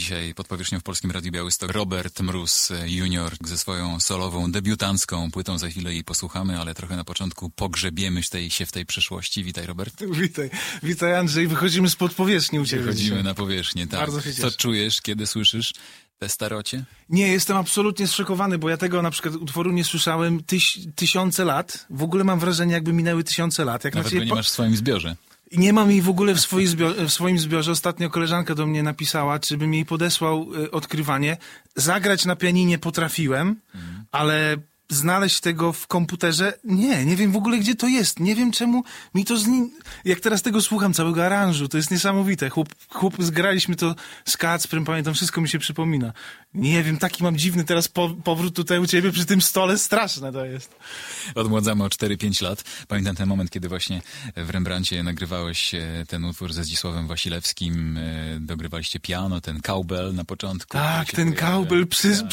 Dzisiaj pod powierzchnią w Polskim Radiu Białystok Robert Mróz Junior ze swoją solową, debiutancką płytą. Za chwilę jej posłuchamy, ale trochę na początku pogrzebiemy się w tej przeszłości. Witaj, Robert. Witaj, Andrzej. Wychodzimy spod powierzchni u ciebie. Wychodzimy na powierzchnię, tak. Bardzo się cieszę. Co czujesz, kiedy słyszysz te starocie? Nie, jestem absolutnie zszokowany, bo ja tego na przykład utworu nie słyszałem tysiące lat. W ogóle mam wrażenie, jakby minęły tysiące lat. Jak Nawet go nie masz w swoim zbiorze. Nie mam jej w ogóle w swoim zbiorze. Ostatnio koleżanka do mnie napisała, czy bym jej podesłał odkrywanie. Zagrać na pianinie potrafiłem, ale znaleźć tego w komputerze, nie wiem w ogóle, gdzie to jest. Nie wiem, czemu mi to jak teraz tego słucham, całego aranżu, to jest niesamowite. Zgraliśmy to z Kacprem, pamiętam, wszystko mi się przypomina. Nie wiem, taki mam dziwny teraz powrót tutaj u ciebie przy tym stole, straszne to jest. Odmładzamy o 4-5 lat. Pamiętam ten moment, kiedy właśnie w Rembrandcie nagrywałeś ten utwór ze Zdzisławem Wasilewskim, dogrywaliście piano, ten cowbell na początku. Tak, ten cowbell,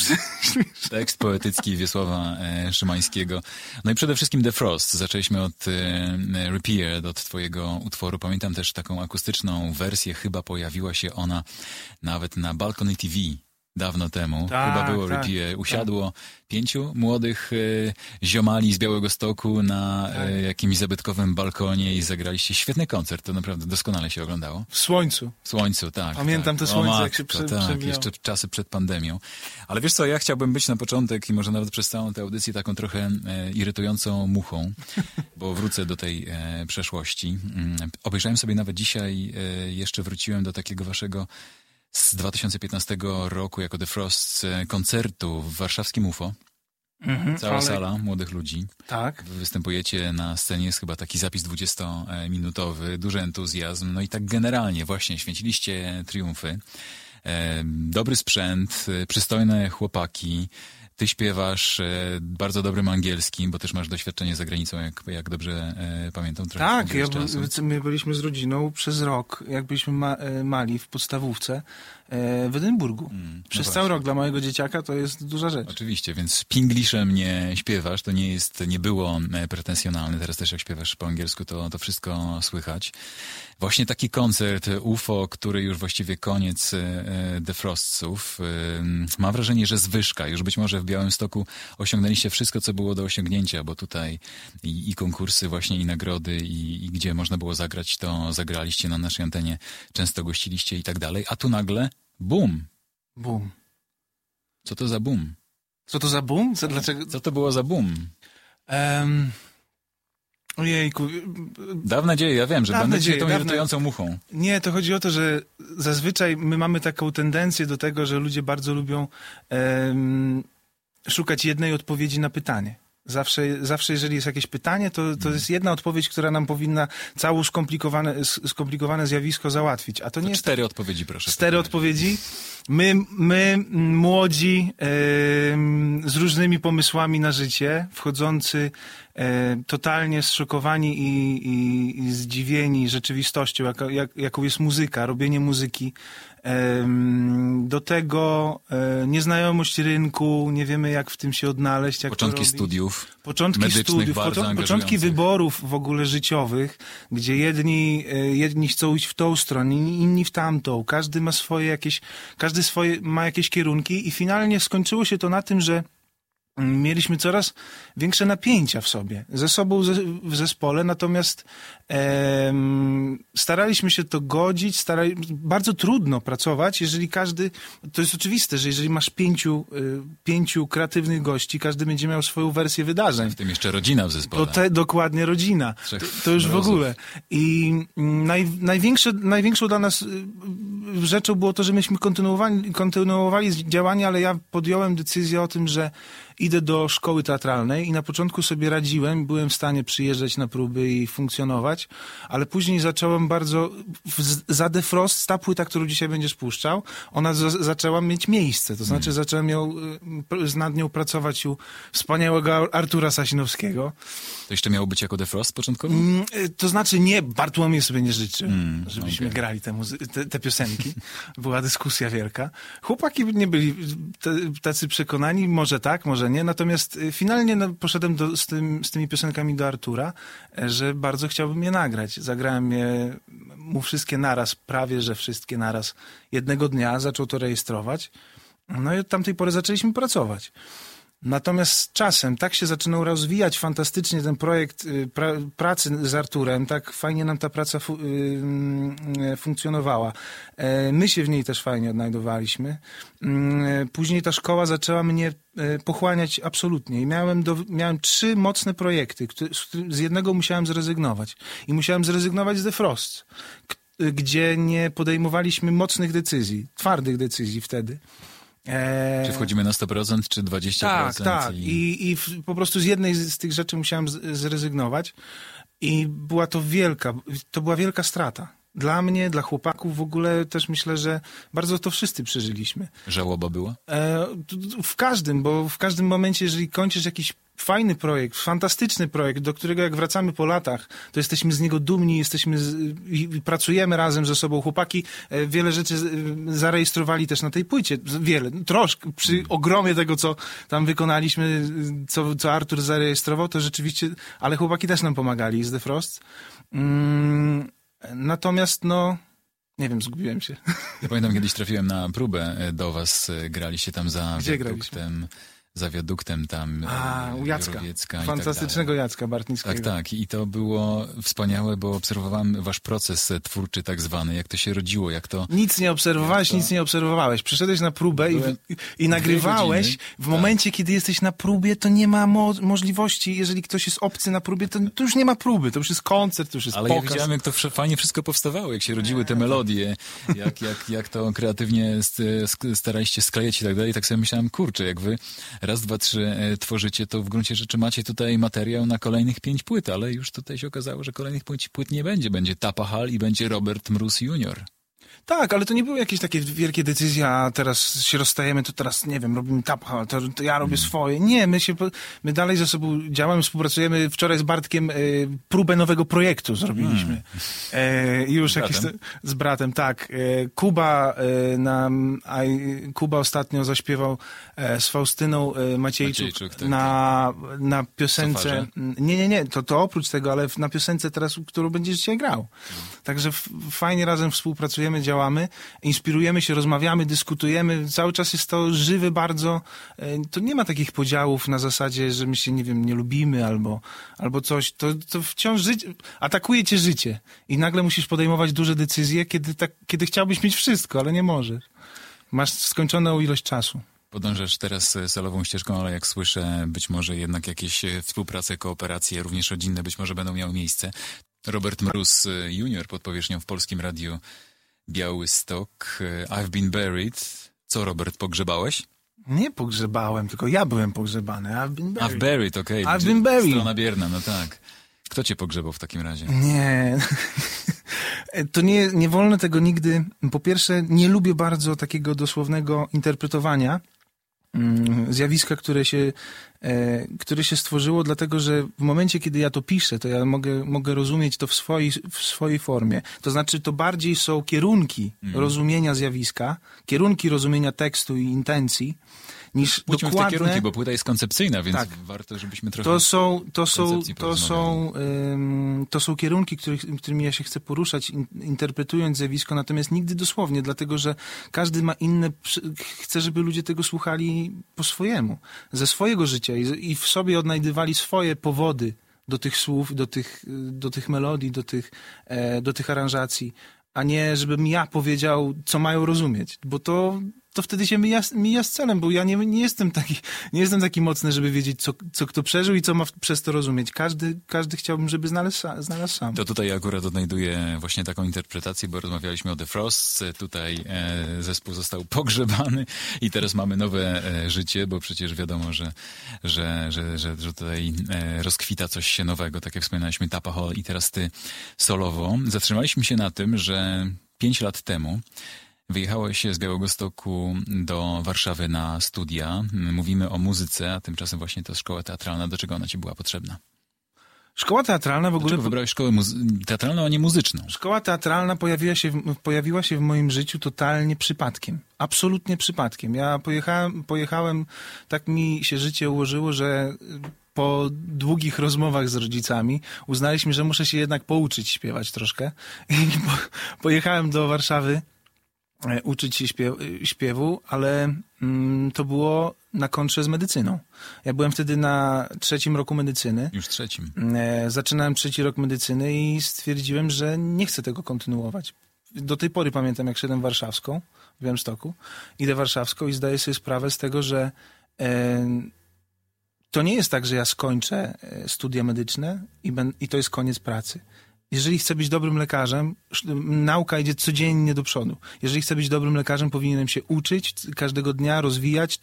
tekst poetycki Wiesława Szymańskiego. No i przede wszystkim The Frost. Zaczęliśmy od Repeated, od twojego utworu. Pamiętam też taką akustyczną wersję, chyba pojawiła się ona nawet na Balcony TV dawno temu. Tak, chyba było Repeated. Usiadło 5 młodych ziomali z Białegostoku na jakimś zabytkowym balkonie i zagraliście świetny koncert. To naprawdę doskonale się oglądało. W słońcu. W słońcu, tak. Pamiętam tak. te słońce, matko, jak się tak, jeszcze czasy przed pandemią. Ale wiesz co, ja chciałbym być na początek i może nawet przez całą tę audycję taką trochę irytującą muchą, bo wrócę do tej przeszłości. Obejrzałem sobie nawet dzisiaj, jeszcze wróciłem do takiego waszego z 2015 roku jako The Frost koncertu w warszawskim UFO. Cała sala młodych ludzi. Tak. Występujecie na scenie, jest chyba taki zapis 20-minutowy, duży entuzjazm. No i tak generalnie właśnie święciliście triumfy. Dobry sprzęt, przystojne chłopaki. Ty śpiewasz bardzo dobrym angielskim, bo też masz doświadczenie za granicą, jak dobrze pamiętam. Tak, my byliśmy z rodziną przez rok, jak byliśmy mali w podstawówce w Edynburgu. Przez cały rok dla mojego dzieciaka to jest duża rzecz. Oczywiście, więc pingliszem nie śpiewasz, to nie było pretensjonalne. Teraz też jak śpiewasz po angielsku, to wszystko słychać. Właśnie taki koncert UFO, który już właściwie koniec The Frostsów. Mam wrażenie, że zwyżka. Już być może w Białymstoku osiągnęliście wszystko, co było do osiągnięcia, bo tutaj i konkursy właśnie, i nagrody, i gdzie można było zagrać, to zagraliście na naszej antenie, często gościliście i tak dalej. A tu nagle boom. Boom. Co to za boom? Co to za boom? Dlaczego? Co to było za boom? Ojejku. Dawne dzieje, ja wiem, że będę dzisiaj tą irytującą muchą. Nie, to chodzi o to, że zazwyczaj my mamy taką tendencję do tego, że ludzie bardzo lubią szukać jednej odpowiedzi na pytanie. Zawsze jeżeli jest jakieś pytanie, to jest jedna odpowiedź, która nam powinna całe skomplikowane zjawisko załatwić. A to nie 4 odpowiedzi, proszę. 4 odpowiedzi. My młodzi, z różnymi pomysłami na życie, wchodzący totalnie zszokowani i zdziwieni rzeczywistością, jaką jest muzyka, robienie muzyki. Do tego nieznajomość rynku, nie wiemy jak w tym się odnaleźć. Początki studiów, początki wyborów w ogóle życiowych, gdzie jedni chcą iść w tą stronę, inni w tamtą. Każdy ma jakieś kierunki i finalnie skończyło się to na tym, że mieliśmy coraz większe napięcia w sobie, ze sobą w zespole, natomiast staraliśmy się to godzić, bardzo trudno pracować, jeżeli to jest oczywiste, że jeżeli masz 5 kreatywnych gości, każdy będzie miał swoją wersję wydarzeń. W tym jeszcze rodzina w zespole. Dokładnie rodzina. To już w ogóle. I największą dla nas rzeczą było to, że myśmy kontynuowali działania, ale ja podjąłem decyzję o tym, że idę do szkoły teatralnej i na początku sobie radziłem, byłem w stanie przyjeżdżać na próby i funkcjonować, ale później zacząłem za The Frost, ta płyta, którą dzisiaj będziesz puszczał, ona zaczęła mieć miejsce, to znaczy zacząłem nad nią pracować u wspaniałego Artura Sasinowskiego. To jeszcze miało być jako The Frost początkowo? To znaczy nie, Bartłomiej sobie nie życzy, żebyśmy grali te piosenki. Była dyskusja wielka. Chłopaki nie byli tacy przekonani, może tak, może zdecydowanie. Natomiast finalnie poszedłem z tymi piosenkami do Artura, że bardzo chciałbym je nagrać. Zagrałem mu wszystkie naraz, prawie że wszystkie naraz. Jednego dnia zaczął to rejestrować. No i od tamtej pory zaczęliśmy pracować. Natomiast z czasem tak się zaczynał rozwijać fantastycznie ten projekt pracy z Arturem, tak fajnie nam ta praca funkcjonowała. My się w niej też fajnie odnajdowaliśmy. Później ta szkoła zaczęła mnie pochłaniać absolutnie i miałem 3 mocne projekty, z jednego musiałem zrezygnować. I musiałem zrezygnować z The Frost, gdzie nie podejmowaliśmy mocnych decyzji, twardych decyzji wtedy. Czy wchodzimy na 100%, czy 20%? Tak. I po prostu z jednej z tych rzeczy musiałem zrezygnować i była to była wielka strata. Dla mnie, dla chłopaków w ogóle też myślę, że bardzo to wszyscy przeżyliśmy. Żałoba była? Bo w każdym momencie, jeżeli kończysz jakiś fajny projekt, fantastyczny projekt, do którego jak wracamy po latach, to jesteśmy z niego dumni, i pracujemy razem ze sobą. Chłopaki wiele rzeczy zarejestrowali też na tej płycie. Troszkę. Przy ogromie tego, co tam wykonaliśmy, co Artur zarejestrował, to rzeczywiście, ale chłopaki też nam pomagali z The Frost. Natomiast nie wiem, zgubiłem się. Ja pamiętam, kiedyś trafiłem na próbę do was, graliście tam za Gdzie wiaduktem tam. U Jacka. Fantastycznego Jacka Bartnickiego. Tak. I to było wspaniałe, bo obserwowałem wasz proces twórczy tak zwany, jak to się rodziło, jak to... Nic nie obserwowałeś. Przyszedłeś na próbę i nagrywałeś. W momencie, kiedy jesteś na próbie, to nie ma możliwości. Jeżeli ktoś jest obcy na próbie, to już nie ma próby. To już jest koncert, to już jest pokaz. Ale ja widziałem, jak to fajnie wszystko powstawało, jak się rodziły te melodie, jak to kreatywnie staraliście sklejać i tak dalej. Tak sobie myślałem, kurczę, jak wy raz, 2, 3 tworzycie, to w gruncie rzeczy macie tutaj materiał na kolejnych 5 płyt, ale już tutaj się okazało, że kolejnych płyt nie będzie. Będzie Tapa Hall i będzie Robert Mróz Junior. Tak, ale to nie były jakieś takie wielkie decyzje, a teraz się rozstajemy, to teraz, nie wiem, robimy Tapa Hall, to ja robię swoje. Nie, my dalej ze sobą działamy, współpracujemy. Wczoraj z Bartkiem próbę nowego projektu zrobiliśmy. Z bratem, tak. Kuba ostatnio zaśpiewał z Faustyną Maciejczuk tak. na piosence. Nie, to oprócz tego, ale na piosence teraz, którą będziesz dzisiaj grał. Także fajnie razem współpracujemy, działamy, inspirujemy się, rozmawiamy, dyskutujemy. Cały czas jest to żywe bardzo. To nie ma takich podziałów na zasadzie, że my się, nie wiem, nie lubimy albo coś. To wciąż atakuje cię życie. I nagle musisz podejmować duże decyzje, kiedy chciałbyś mieć wszystko, ale nie możesz. Masz skończoną ilość czasu. Podążasz teraz solową ścieżką, ale jak słyszę, być może jednak jakieś współprace, kooperacje, również rodzinne być może będą miały miejsce. Robert Mróz Junior pod powierzchnią w Polskim Radiu Białystok. I've been buried. Co, Robert, pogrzebałeś? Nie pogrzebałem, tylko ja byłem pogrzebany. I've been buried. I've buried, okej. I've been buried. Strona bierna, no tak. Kto cię pogrzebał w takim razie? Nie. To nie wolno tego nigdy. Po pierwsze, nie lubię bardzo takiego dosłownego interpretowania zjawiska, które się stworzyło, dlatego że w momencie, kiedy ja to piszę, to ja mogę rozumieć to w swojej formie. To znaczy, to bardziej są kierunki rozumienia zjawiska, kierunki rozumienia tekstu i intencji, niż pójdźmy dokładne... w te kierunki, bo płyta jest koncepcyjna, więc tak. Warto, żebyśmy trochę to są kierunki, którymi ja się chcę poruszać, interpretując zjawisko, natomiast nigdy dosłownie, dlatego że każdy ma inne... Chcę, żeby ludzie tego słuchali po swojemu, ze swojego życia i w sobie odnajdywali swoje powody do tych słów, do tych melodii, do tych aranżacji, a nie żebym ja powiedział, co mają rozumieć, bo to wtedy się mija z celem, bo ja nie jestem taki mocny, żeby wiedzieć, co kto przeżył i co ma przez to rozumieć. Każdy chciałbym, żeby znalazł sam. To tutaj akurat odnajduję właśnie taką interpretację, bo rozmawialiśmy o The Frost, tutaj zespół został pogrzebany i teraz mamy nowe życie, bo przecież wiadomo, że tutaj rozkwita coś nowego, tak jak wspominaliśmy, Tapa Hall i teraz ty solowo. Zatrzymaliśmy się na tym, że 5 lat temu wyjechałeś z Białegostoku do Warszawy na studia. Mówimy o muzyce, a tymczasem właśnie to szkoła teatralna. Do czego ona ci była potrzebna? Szkoła teatralna w ogóle... Dlaczego wybrałeś szkołę teatralną, a nie muzyczną? Szkoła teatralna pojawiła się w moim życiu totalnie przypadkiem. Absolutnie przypadkiem. Ja pojechałem, tak mi się życie ułożyło, że po długich rozmowach z rodzicami uznaliśmy, że muszę się jednak pouczyć śpiewać troszkę. I pojechałem do Warszawy uczyć się śpiewu, ale to było na kontrze z medycyną. Ja byłem wtedy na 3. roku medycyny. Już 3. Zaczynałem 3. rok medycyny i stwierdziłem, że nie chcę tego kontynuować. Do tej pory pamiętam, jak szedłem warszawską w Białymstoku. Idę warszawską i zdaję sobie sprawę z tego, że to nie jest tak, że ja skończę studia medyczne i to jest koniec pracy. Jeżeli chcę być dobrym lekarzem, nauka idzie codziennie do przodu. Jeżeli chcę być dobrym lekarzem, powinienem się uczyć każdego dnia, rozwijać.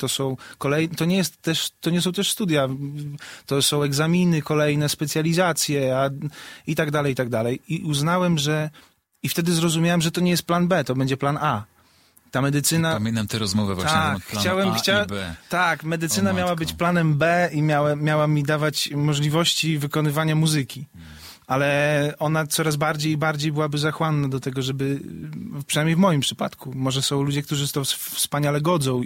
To nie są też studia. To są egzaminy, kolejne specjalizacje i tak dalej, i tak dalej. I uznałem, i wtedy zrozumiałem, że to nie jest plan B, to będzie plan A. Ta medycyna... Pamiętam tę rozmowę właśnie na temat planu A i B. Tak, medycyna miała być planem B i miała mi dawać możliwości wykonywania muzyki. Ale ona coraz bardziej i bardziej byłaby zachłanna do tego, żeby, przynajmniej w moim przypadku, może są ludzie, którzy to wspaniale godzą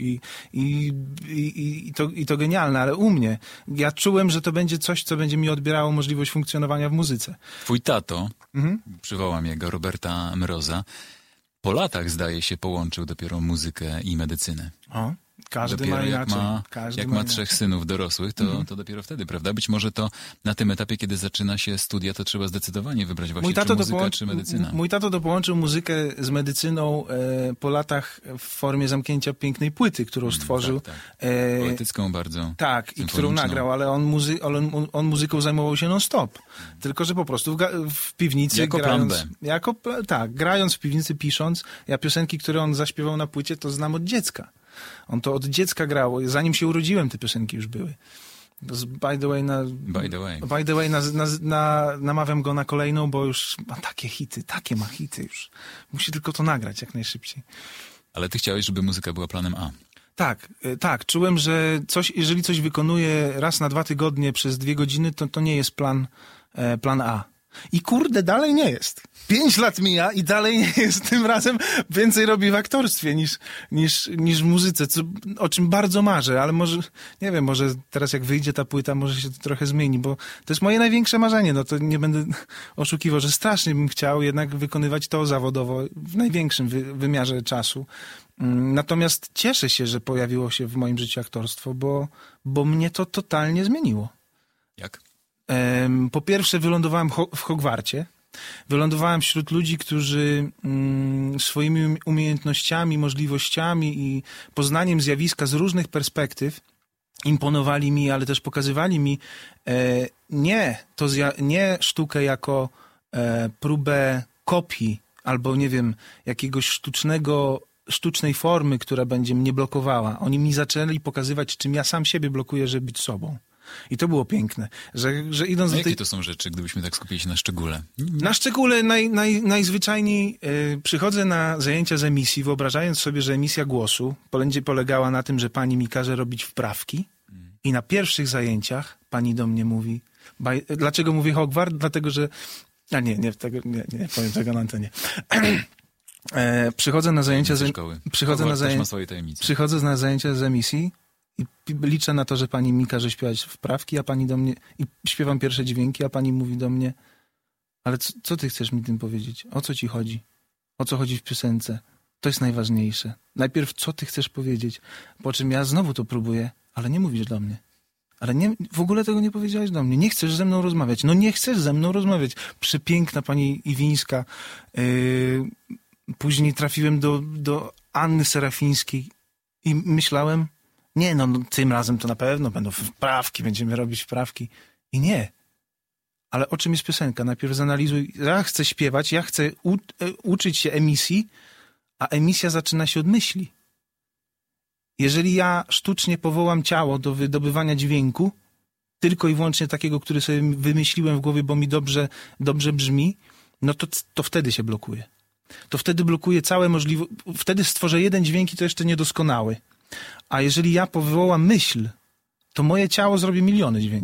i to genialne, ale u mnie, ja czułem, że to będzie coś, co będzie mi odbierało możliwość funkcjonowania w muzyce. Twój tato, przywołam jego, Roberta Mroza, po latach, zdaje się, połączył dopiero muzykę i medycynę. Każdy dopiero ma inaczej. Jak ma 3 synów dorosłych, to dopiero wtedy, prawda? Być może to na tym etapie, kiedy zaczyna się studia, to trzeba zdecydowanie wybrać właśnie czy muzyka, czy medycyna. Mój tato to połączył muzykę z medycyną po latach w formie zamknięcia pięknej płyty, którą stworzył. Tak. Poetycką bardzo. Tak, i którą nagrał, ale on muzyką zajmował się non-stop. Tylko, że po prostu w piwnicy jako grając... plan B. Grając w piwnicy, pisząc. Ja piosenki, które on zaśpiewał na płycie, to znam od dziecka. On to od dziecka grał. Zanim się urodziłem, te piosenki już były. By the way, namawiam go na kolejną, bo już ma takie ma hity już. Musi tylko to nagrać jak najszybciej. Ale ty chciałeś, żeby muzyka była planem A. Tak. Czułem, że jeżeli coś wykonuję raz na 2 tygodnie przez 2 godziny, to nie jest plan A. I kurde, dalej nie jest. 5 lat mija i dalej nie jest. Tym razem więcej robi w aktorstwie niż w muzyce, o czym bardzo marzę, ale może, nie wiem, może teraz jak wyjdzie ta płyta, może się to trochę zmieni, bo to jest moje największe marzenie. No to nie będę oszukiwał, że strasznie bym chciał jednak wykonywać to zawodowo w największym wymiarze czasu. Natomiast cieszę się, że pojawiło się w moim życiu aktorstwo, bo mnie to totalnie zmieniło. Jak? Po pierwsze wylądowałem w Hogwarcie. Wylądowałem wśród ludzi, którzy swoimi umiejętnościami, możliwościami i poznaniem zjawiska z różnych perspektyw imponowali mi, ale też pokazywali mi nie sztukę jako próbę kopii albo, nie wiem, jakiegoś sztucznej formy, która będzie mnie blokowała. Oni mi zaczęli pokazywać, czym ja sam siebie blokuję, żeby być sobą. I to było piękne, że idąc do tej... Jakie to są rzeczy, gdybyśmy tak skupili się na szczególe? Na szczególe najzwyczajniej przychodzę na zajęcia z emisji, wyobrażając sobie, że emisja głosu będzie polegała na tym, że pani mi każe robić wprawki i na pierwszych zajęciach pani do mnie mówi... Dlaczego mówię Hogwart? Dlatego, że... nie powiem tego na antenie. Przychodzę na zajęcia Przychodzę na zajęcia z emisji i liczę na to, że pani mi każe śpiewać wprawki, a pani do mnie... I śpiewam pierwsze dźwięki, a pani mówi do mnie: ale co ty chcesz mi tym powiedzieć? O co ci chodzi? O co chodzi w piosence? To jest najważniejsze. Najpierw co ty chcesz powiedzieć? Po czym ja znowu to próbuję, ale nie mówisz do mnie. Ale w ogóle tego nie powiedziałeś do mnie. Nie chcesz ze mną rozmawiać. No nie chcesz ze mną rozmawiać. Przepiękna pani Iwińska. Później trafiłem do Anny Serafińskiej i myślałem: nie, no tym razem to na pewno będą wprawki, będziemy robić wprawki. I nie. Ale o czym jest piosenka? Najpierw zanalizuj. Ja chcę śpiewać, ja chcę uczyć się emisji, a emisja zaczyna się od myśli. Jeżeli ja sztucznie powołam ciało do wydobywania dźwięku, tylko i wyłącznie takiego, który sobie wymyśliłem w głowie, bo mi dobrze brzmi, no to wtedy się blokuje. To wtedy blokuje całe możliwości. Wtedy stworzę jeden dźwięk i to jeszcze niedoskonały. A jeżeli ja powołam myśl, to moje ciało zrobi miliony dźwięków.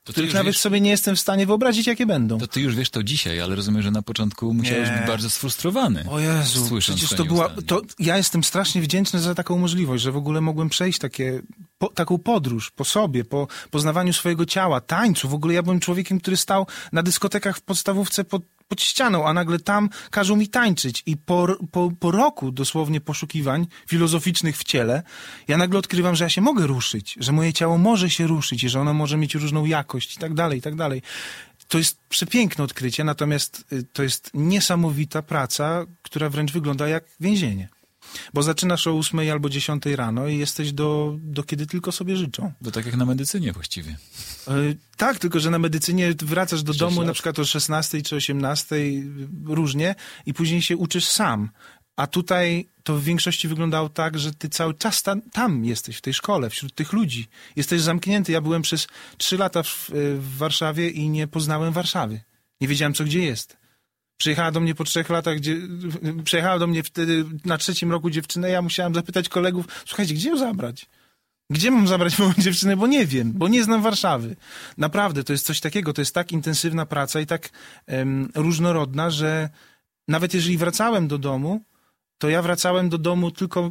których nawet sobie nie jestem w stanie wyobrazić, jakie będą. To ty już wiesz to dzisiaj, ale rozumiem, że na początku musiałeś być bardzo sfrustrowany. O Jezu, przecież to była... Ja jestem strasznie wdzięczny za taką możliwość, że w ogóle mogłem przejść taką podróż po sobie, po poznawaniu swojego ciała, tańcu. W ogóle ja byłem człowiekiem, który stał na dyskotekach w podstawówce pod ścianą, a nagle tam każą mi tańczyć. I po roku dosłownie poszukiwań filozoficznych w ciele, ja nagle odkrywam, że ja się mogę ruszyć, że moje ciało może się ruszyć i że ono może mieć różną jakość i tak dalej, i tak dalej. To jest przepiękne odkrycie, natomiast to jest niesamowita praca, która wręcz wygląda jak więzienie. Bo zaczynasz o 8 albo 10 rano i jesteś do kiedy tylko sobie życzą. To tak jak na medycynie właściwie. Tak, tylko że na medycynie wracasz do domu na przykład o 16 czy 18, różnie, i później się uczysz sam. A tutaj to w większości wyglądało tak, że ty cały czas tam jesteś, w tej szkole, wśród tych ludzi. Jesteś zamknięty. Ja byłem przez 3 lata w Warszawie i nie poznałem Warszawy. Nie wiedziałem, co gdzie jest. Przyjechała do mnie po 3 latach, przyjechała do mnie wtedy na 3. roku dziewczynę, ja musiałem zapytać kolegów, słuchajcie, gdzie ją zabrać? Gdzie mam zabrać moją dziewczynę? Bo nie wiem, bo nie znam Warszawy. Naprawdę, to jest coś takiego, to jest tak intensywna praca i tak różnorodna, że nawet jeżeli wracałem do domu, to ja wracałem do domu tylko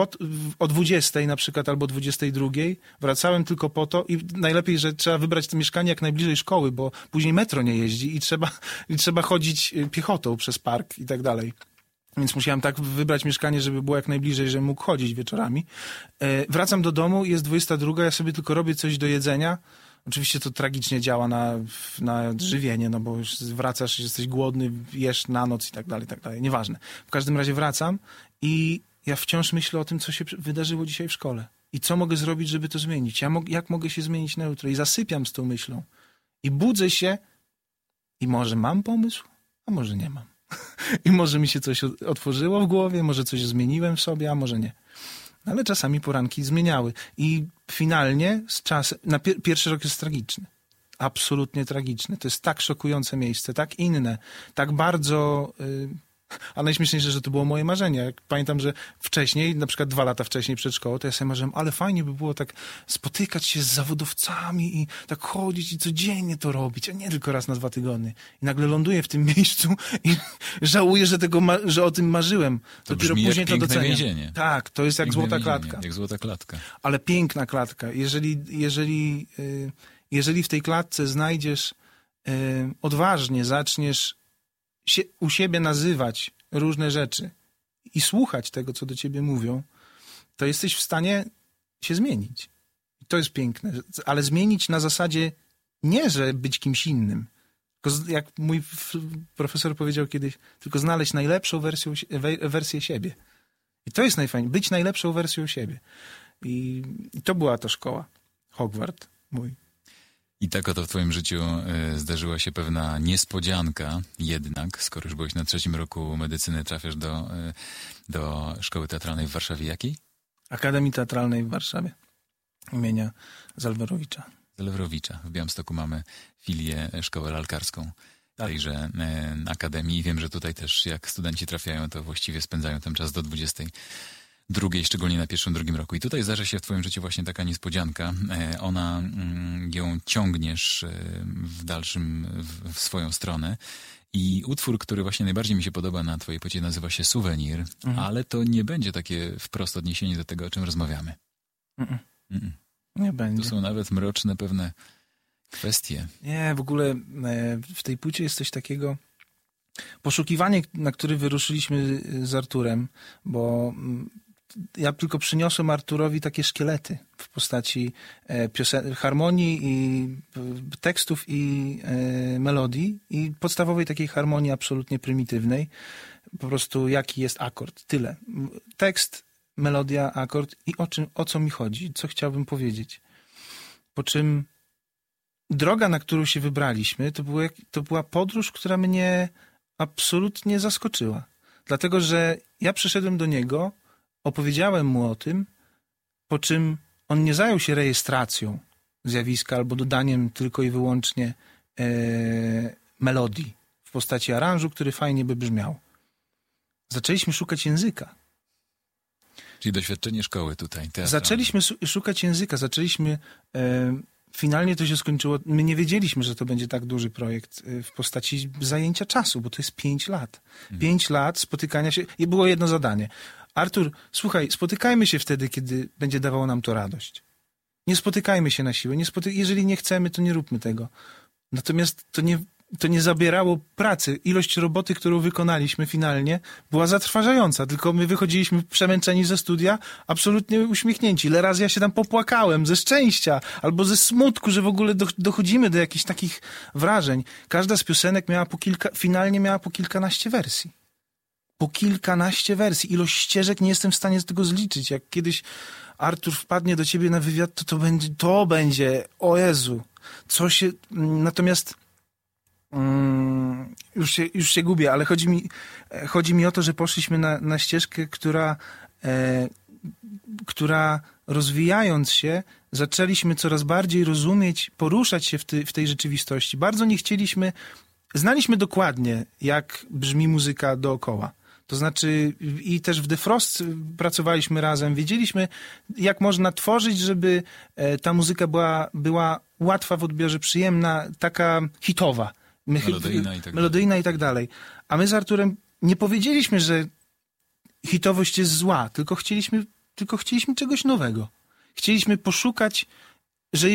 o 20 na przykład albo 22. Wracałem tylko po to i najlepiej, że trzeba wybrać to mieszkanie jak najbliżej szkoły, bo później metro nie jeździ i trzeba chodzić piechotą przez park i tak dalej. Więc musiałem tak wybrać mieszkanie, żeby było jak najbliżej, żebym mógł chodzić wieczorami. Wracam do domu, jest 22, ja sobie tylko robię coś do jedzenia. Oczywiście to tragicznie działa na żywienie, no bo już wracasz, jesteś głodny, jesz na noc i tak dalej, tak dalej. Nieważne. W każdym razie wracam i ja wciąż myślę o tym, co się wydarzyło dzisiaj w szkole. I co mogę zrobić, żeby to zmienić? Jak mogę się zmienić na jutro? I zasypiam z tą myślą. I budzę się i może mam pomysł, a może nie mam. I może mi się coś otworzyło w głowie, może coś zmieniłem w sobie, a może nie. Ale czasami poranki zmieniały. I finalnie z czasem... Pierwszy rok jest tragiczny. Absolutnie tragiczny. To jest tak szokujące miejsce, tak inne, tak bardzo... A najśmieszniejsze, że to było moje marzenie. Jak pamiętam, że wcześniej, na przykład 2 lata wcześniej przed szkołą, to ja sobie marzyłem, ale fajnie by było tak spotykać się z zawodowcami i tak chodzić i codziennie to robić, a nie tylko raz na 2 tygodnie. I nagle ląduję w tym miejscu i żałuję, że o tym marzyłem. To dopiero później to doceniam. Więzienie. Tak, to jest jak złota klatka. Jak złota klatka. Ale piękna klatka. Jeżeli w tej klatce znajdziesz odważnie, zaczniesz u siebie nazywać różne rzeczy i słuchać tego, co do ciebie mówią, to jesteś w stanie się zmienić. I to jest piękne. Ale zmienić na zasadzie nie, że być kimś innym, tylko jak mój profesor powiedział kiedyś, tylko znaleźć najlepszą wersję siebie. I to jest najfajniejsze. Być najlepszą wersją siebie. I to była ta szkoła. Hogwart mój. I tak oto w twoim życiu zdarzyła się pewna niespodzianka jednak, skoro już byłeś na 3. roku medycyny, trafiasz do Szkoły Teatralnej w Warszawie. Jakiej? Akademii Teatralnej w Warszawie imienia Zalwerowicza. Zalwerowicza. W Białymstoku mamy filię Szkołę Lalkarską tejże akademii. Wiem, że tutaj też jak studenci trafiają, to właściwie spędzają ten czas do 22, szczególnie na 1., 2. roku. I tutaj zdarza się w twoim życiu właśnie taka niespodzianka. Ona, ją ciągniesz w dalszym, w swoją stronę. I utwór, który właśnie najbardziej mi się podoba na twojej płycie, nazywa się Suwenir, ale to nie będzie takie wprost odniesienie do tego, o czym rozmawiamy. Nie będzie. To są nawet mroczne pewne kwestie. Nie, w ogóle w tej płycie jest coś takiego... Poszukiwanie, na które wyruszyliśmy z Arturem, bo ja tylko przyniosłem Arturowi takie szkielety w postaci harmonii i tekstów i melodii i podstawowej takiej harmonii absolutnie prymitywnej. Po prostu jaki jest akord. Tyle. Tekst, melodia, akord i o co mi chodzi, co chciałbym powiedzieć. Po czym droga, na którą się wybraliśmy, to była podróż, która mnie absolutnie zaskoczyła. Dlatego, że ja przyszedłem do niego, opowiedziałem mu o tym, po czym on nie zajął się rejestracją zjawiska albo dodaniem tylko i wyłącznie melodii w postaci aranżu, który fajnie by brzmiał. Zaczęliśmy szukać języka. Czyli doświadczenie szkoły tutaj. Teatralnej. Zaczęliśmy szukać języka, zaczęliśmy finalnie to się skończyło, my nie wiedzieliśmy, że to będzie tak duży projekt w postaci zajęcia czasu, bo to jest 5 lat. 5 lat spotykania się i było jedno zadanie. Artur, słuchaj, spotykajmy się wtedy, kiedy będzie dawało nam to radość. Nie spotykajmy się na siłę. Jeżeli nie chcemy, to nie róbmy tego. Natomiast to nie zabierało pracy. Ilość roboty, którą wykonaliśmy finalnie, była zatrważająca. Tylko my wychodziliśmy przemęczeni ze studia, absolutnie uśmiechnięci. Ile razy ja się tam popłakałem ze szczęścia albo ze smutku, że w ogóle dochodzimy do jakichś takich wrażeń. Każda z piosenek finalnie miała po kilkanaście wersji. Po kilkanaście wersji. Ilość ścieżek nie jestem w stanie z tego zliczyć. Jak kiedyś Artur wpadnie do ciebie na wywiad, to będzie, o Jezu. Natomiast już się gubię, ale chodzi mi o to, że poszliśmy na ścieżkę, która rozwijając się, zaczęliśmy coraz bardziej rozumieć, poruszać się w tej rzeczywistości. Bardzo nie chcieliśmy, znaliśmy dokładnie, jak brzmi muzyka dookoła. To znaczy i też w The Frost pracowaliśmy razem, wiedzieliśmy, jak można tworzyć, żeby ta muzyka była łatwa w odbiorze, przyjemna, taka hitowa. Melodyjna i tak dalej. A my z Arturem nie powiedzieliśmy, że hitowość jest zła, tylko chcieliśmy czegoś nowego. Chcieliśmy poszukać, że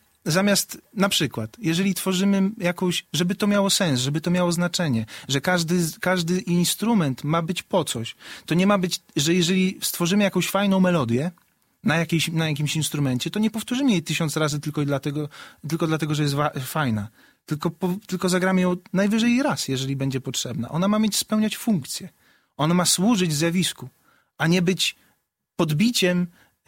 na przykład, jeżeli tworzymy żeby to miało sens, żeby to miało znaczenie, że każdy instrument ma być po coś, to nie ma być, że jeżeli stworzymy jakąś fajną melodię na jakimś instrumencie, to nie powtórzymy jej 1000 razy tylko dlatego, że jest fajna. Tylko zagramy ją najwyżej raz, jeżeli będzie potrzebna. Ona ma spełniać funkcję. Ona ma służyć zjawisku, a nie być podbiciem,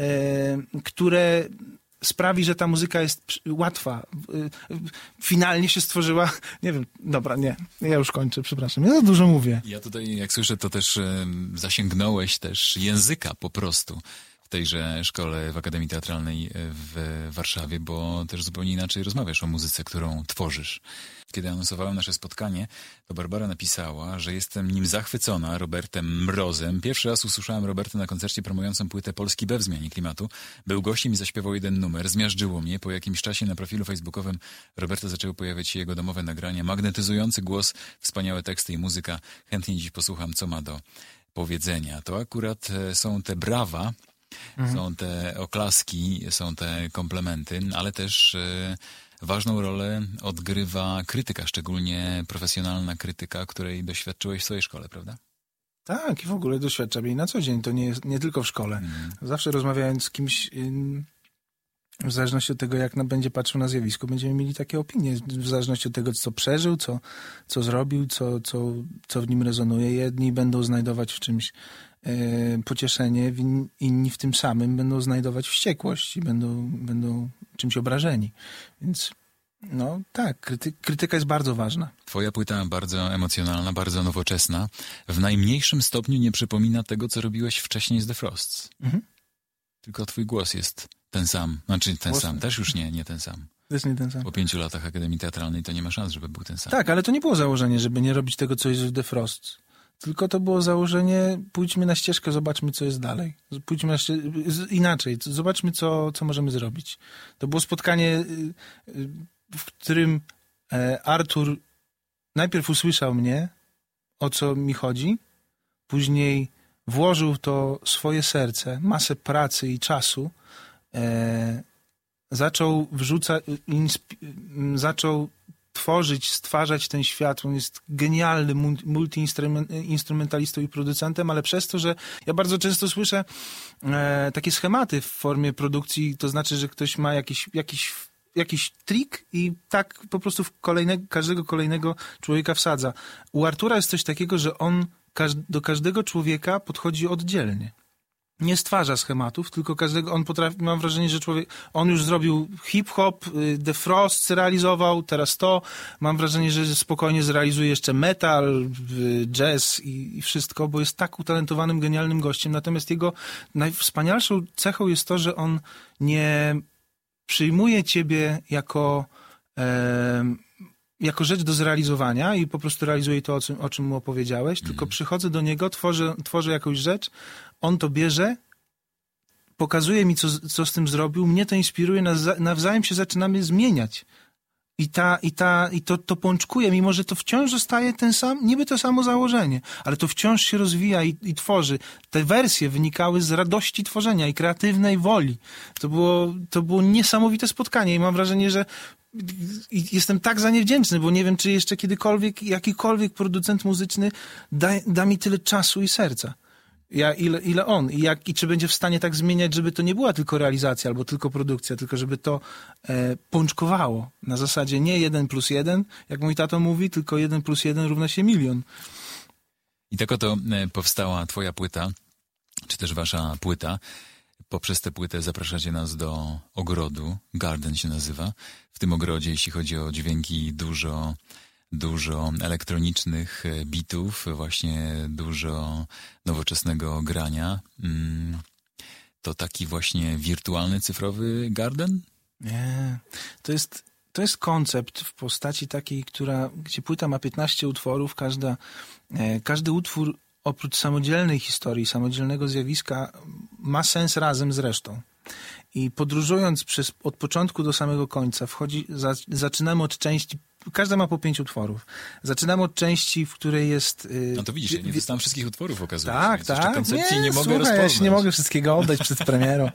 które sprawi, że ta muzyka jest łatwa. Finalnie się stworzyła... Nie wiem, dobra, nie. Ja już kończę, przepraszam. Ja za dużo mówię. Ja tutaj, jak słyszę, to też zasięgnąłeś też języka po prostu w tejże szkole, w Akademii Teatralnej w Warszawie, bo też zupełnie inaczej rozmawiasz o muzyce, którą tworzysz. Kiedy anonsowałem nasze spotkanie, to Barbara napisała, że jestem nim zachwycona, Robertem Mrozem. Pierwszy raz usłyszałem Roberta na koncercie promującym płytę Polski we wzmianie klimatu. Był gościem i zaśpiewał jeden numer. Zmiażdżyło mnie. Po jakimś czasie na profilu facebookowym Roberta zaczęły pojawiać się jego domowe nagrania. Magnetyzujący głos, wspaniałe teksty i muzyka. Chętnie dziś posłucham, co ma do powiedzenia. To akurat są te brawa, są te oklaski, są te komplementy, ale też... Ważną rolę odgrywa krytyka, szczególnie profesjonalna krytyka, której doświadczyłeś w swojej szkole, prawda? Tak, i w ogóle doświadczam jej na co dzień, to nie tylko w szkole. Zawsze rozmawiając z kimś, w zależności od tego, jak będzie patrzył na zjawisko, będziemy mieli takie opinie, w zależności od tego, co przeżył, co zrobił, co w nim rezonuje. Jedni będą znajdować w czymś pocieszenie, inni w tym samym będą znajdować wściekłość i będą czymś obrażeni. Więc no tak, krytyka jest bardzo ważna. Twoja płyta bardzo emocjonalna, bardzo nowoczesna. W najmniejszym stopniu nie przypomina tego, co robiłeś wcześniej z The Frosts. Tylko twój głos jest ten sam. Znaczy ten sam, też już nie ten sam. To jest nie ten sam. Po 5 latach Akademii Teatralnej to nie ma szans, żeby był ten sam. Tak, ale to nie było założenie, żeby nie robić tego, co jest w The Frosts. Tylko to było założenie, pójdźmy na ścieżkę, zobaczmy, co jest dalej. Pójdźmy inaczej, zobaczmy, co możemy zrobić. To było spotkanie, w którym Artur najpierw usłyszał mnie, o co mi chodzi, później włożył to swoje serce, masę pracy i czasu, zaczął tworzyć, stwarzać ten świat. On jest genialny multiinstrumentalistą i producentem, ale przez to, że ja bardzo często słyszę takie schematy w formie produkcji, to znaczy, że ktoś ma jakiś trik i tak po prostu każdego kolejnego człowieka wsadza. U Artura jest coś takiego, że on do każdego człowieka podchodzi oddzielnie. Nie stwarza schematów, tylko każdego, mam wrażenie, że on już zrobił hip-hop, The Frost realizował, teraz to. Mam wrażenie, że spokojnie zrealizuje jeszcze metal, jazz i wszystko, bo jest tak utalentowanym, genialnym gościem. Natomiast jego najwspanialszą cechą jest to, że on nie przyjmuje ciebie jako rzecz do zrealizowania i po prostu realizuje to, o czym mu opowiedziałeś, tylko przychodzę do niego, tworzę jakąś rzecz, on to bierze, pokazuje mi, co z tym zrobił, mnie to inspiruje, nawzajem się zaczynamy zmieniać. I to pączkuje, mimo że to wciąż zostaje niby to samo założenie, ale to wciąż się rozwija i tworzy. Te wersje wynikały z radości tworzenia i kreatywnej woli. To było niesamowite spotkanie i mam wrażenie, że jestem tak za nie wdzięczny, bo nie wiem, czy jeszcze kiedykolwiek jakikolwiek producent muzyczny da mi tyle czasu i serca. Ile on i czy będzie w stanie tak zmieniać, żeby to nie była tylko realizacja albo tylko produkcja, tylko żeby to pączkowało na zasadzie nie 1+1, jak mój tato mówi, tylko 1+1 równa się 1 000 000. I tak oto powstała twoja płyta, czy też wasza płyta. Poprzez tę płytę zapraszacie nas do ogrodu, Garden się nazywa. W tym ogrodzie, jeśli chodzi o dźwięki, dużo elektronicznych bitów, właśnie dużo nowoczesnego grania. To taki właśnie wirtualny, cyfrowy Garden? Nie, to jest koncept w postaci takiej, gdzie płyta ma 15 utworów, każdy utwór oprócz samodzielnej historii, samodzielnego zjawiska ma sens razem z resztą. I podróżując od początku do samego końca, zaczynamy od części, każda ma po 5 utworów. Zaczynamy od części, w której jest... No to widzisz, nie dostałem wszystkich utworów, okazuje się. Tak, tak. Koncepcji nie mogę słuchaj, rozpoznać. Ja się nie mogę wszystkiego oddać przed premierą.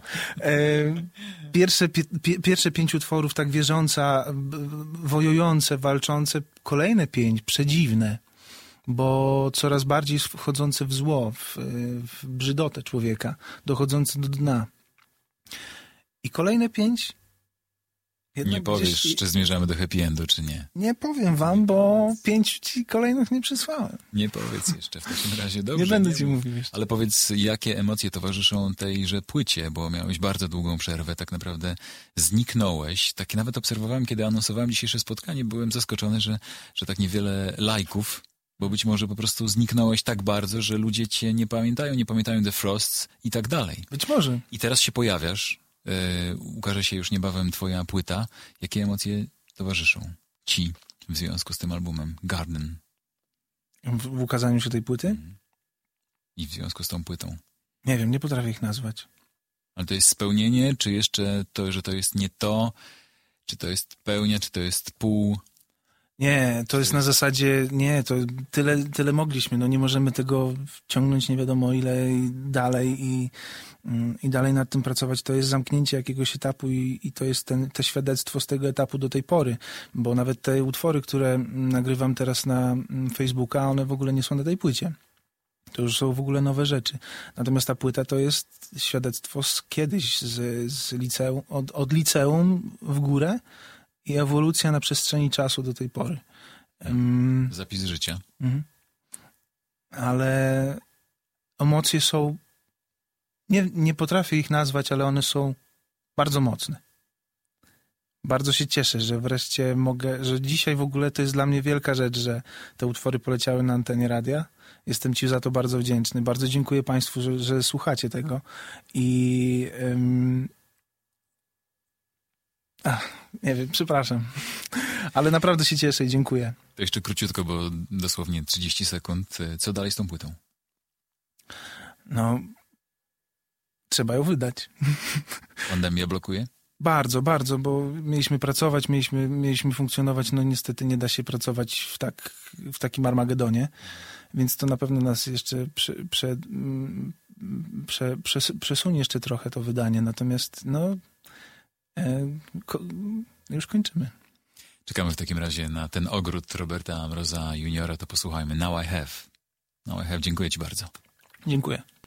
Pierwsze 5 utworów tak wierząca, wojujące, walczące, kolejne 5 przedziwne, bo coraz bardziej wchodzące w zło, w brzydotę człowieka, dochodzące do dna. I kolejne 5... Nie powiesz, czy zmierzamy do happy endu, czy nie. Nie powiem wam, bo 5 ci kolejnych nie przysłałem. Nie powiedz jeszcze w takim razie, dobrze. Nie będę ci mówił jeszcze. Ale powiedz, jakie emocje towarzyszą tejże płycie, bo miałeś bardzo długą przerwę, tak naprawdę zniknąłeś. Takie nawet obserwowałem, kiedy anonsowałem dzisiejsze spotkanie, byłem zaskoczony, że tak niewiele lajków, bo być może po prostu zniknąłeś tak bardzo, że ludzie cię nie pamiętają The Frosts i tak dalej. Być może. I teraz się pojawiasz, ukaże się już niebawem twoja płyta. Jakie emocje towarzyszą ci w związku z tym albumem Garden? W ukazaniu się tej płyty? I w związku z tą płytą? Nie wiem, nie potrafię ich nazwać. Ale to jest spełnienie, czy jeszcze to, że to jest nie to, czy to jest pełnia, czy to jest pół... Nie, to jest na zasadzie, to tyle mogliśmy, no nie możemy tego wciągnąć nie wiadomo ile dalej i dalej nad tym pracować. To jest zamknięcie jakiegoś etapu i to jest to świadectwo z tego etapu do tej pory, bo nawet te utwory, które nagrywam teraz na Facebooka, one w ogóle nie są na tej płycie. To już są w ogóle nowe rzeczy. Natomiast ta płyta to jest świadectwo kiedyś z liceum, od liceum w górę, i ewolucja na przestrzeni czasu do tej pory. Zapis życia. Ale emocje są... Nie potrafię ich nazwać, ale one są bardzo mocne. Bardzo się cieszę, że wreszcie że dzisiaj w ogóle to jest dla mnie wielka rzecz, że te utwory poleciały na antenie radia. Jestem ci za to bardzo wdzięczny. Bardzo dziękuję państwu, że słuchacie tego. I... nie wiem, przepraszam. Ale naprawdę się cieszę i dziękuję. To jeszcze króciutko, bo dosłownie 30 sekund. Co dalej z tą płytą? No, trzeba ją wydać. Pandemia blokuje? Bardzo, bardzo, bo mieliśmy pracować, mieliśmy funkcjonować, no niestety nie da się pracować w takim Armagedonie, więc to na pewno nas jeszcze przesunie jeszcze trochę to wydanie, natomiast no już kończymy. Czekamy w takim razie na ten ogród Roberta Mroza Juniora, to posłuchajmy Now I Have. Now I Have, dziękuję ci bardzo. Dziękuję.